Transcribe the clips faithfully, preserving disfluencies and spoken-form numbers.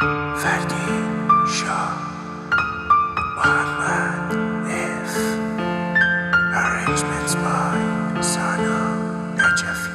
فردین شاه محمد اف Arrangements by Sana Najafi.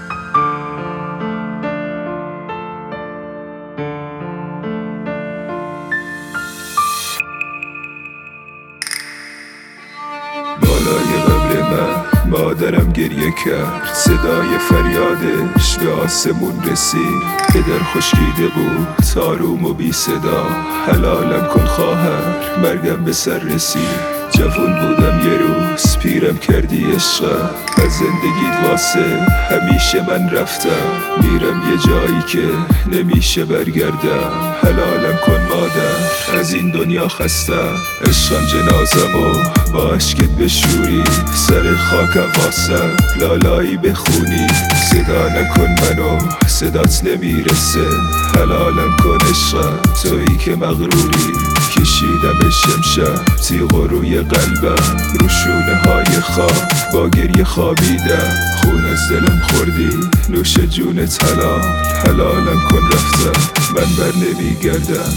بالای قبر من مادرم گریه کرد، صدای فریادش به آسمون رسید. پدر خشکیده بود، آروم و بی صدا، حلالم کن خواهر، مرگم به سر رسید. جوون بودم یه روز، پیرم کردی عشقم، از زندگیت واسه همیشه من رفتم. میرم یه جایی که نمیشه برگردم، حلالم کن مادر، از این دنیا خستم. عشقم جنازمو با عشقت بشوری، سر خاکم واسم لالایی بخونی. صدا نکن منو، صدات نمیرسه، حلالم کن عشقم، تویی که مغروری. کشیدم شمشم تیغ روی قلبم، رو شونه های خواب با گریه خوابیدم. خون از دلم خوردی، نوش جونت حلال، حلالم کن رفتم، من بر نمیگردم.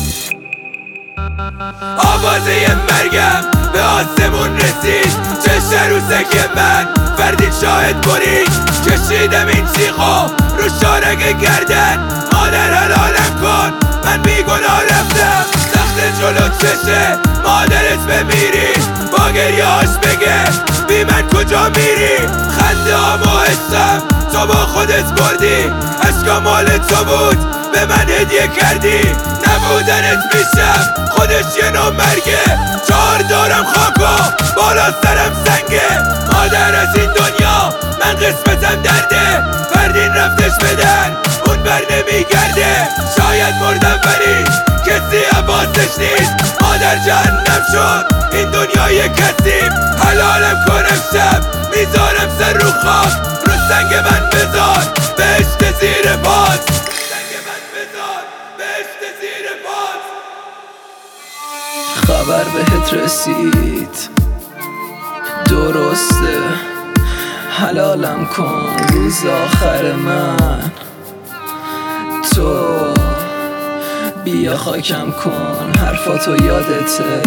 آوازه مرگم به آسمون رسید، چشم روزک من فردین شاهد برید. کشیدم این تیغو رو شارگ گردن، مادر حلالم کن، من بیگناه رفتم. سخت جلو چشه مادرت بمیری، با گریهاش بگه بی من کجا میری. خنده هامو حسم تو با خودت بردی، عشقا مال تو بود به من هدیه کردی. نبودنت میشم خودش یه نوع مرگه، چهار دارم خاکو بالا سرم سنگه. مادر از این دنیا من قسمتم درده، فردین رفتش بدن اون بر نمیگرده. شاید مردم ولی کسی عباسش نیست، مادر جهنم شد این دنیای کسیم. حلالم کنم شب میذارم سر رو خاک، رو سنگ من بذار بهشت زیر پات. سنگ من بذار بهشت زیر پات. خبر بهت رسید درسته، حلالم کن روز آخر من. تو بیا خاکم کن، حرفاتو یادته،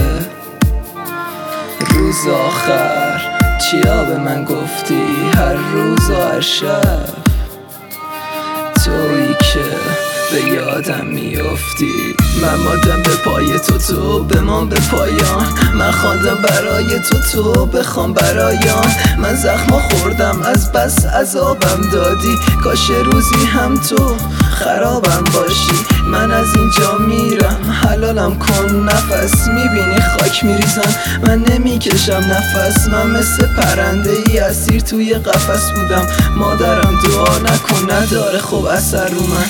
روز آخر چیا به من گفتی، هر روز و هر شب تویی که به یادم میافتی. من مادم به پای تو، تو بمان به پایان، من خواندم برای تو، تو بخوام برایان. من زخما خوردم از بس عذابم دادی، کاش روزی هم تو خرابم باشی. من از اینجا میرم، حلالم کن نفس، میبینی خاک میریزم من نمیکشم نفس. من مثل پرنده ای اسیر توی قفس بودم، مادرم دعا نکن نداره خوب اثر رو من.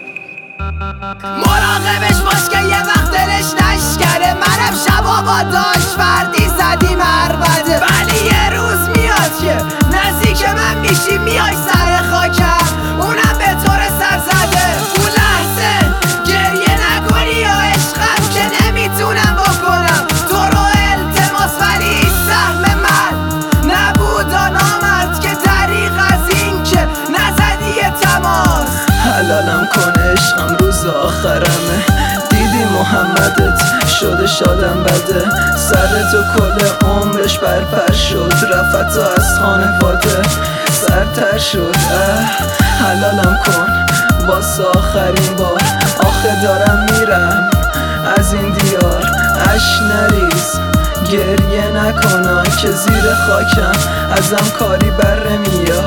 مراقبش باش که یه وقت دلش نشکره، منم شبا با داشت فردی زدیم عربده. ولی یه روز میاد که نزدیک من میشی، میای سر خاکم اونم به طور سر زده. اون لحظه گریه نکنی یا عشقم که نمیتونم بکنم تو رو التماس، ولی سهم من نبود آمد که دریغ از این که نزدی یه تماس. حلالم کن عشقم روز آخرمه، دیدی محمدت شده شادم بده. سر تو کل عمرش برپر شد، رفت تو از خانواده سرتر شد. اه حلالم کن واسه آخرین بار، آخه دارم میرم از این دیار. اش نریز گریه نکنم که زیر خاکم ازم کاری بر نمیاد.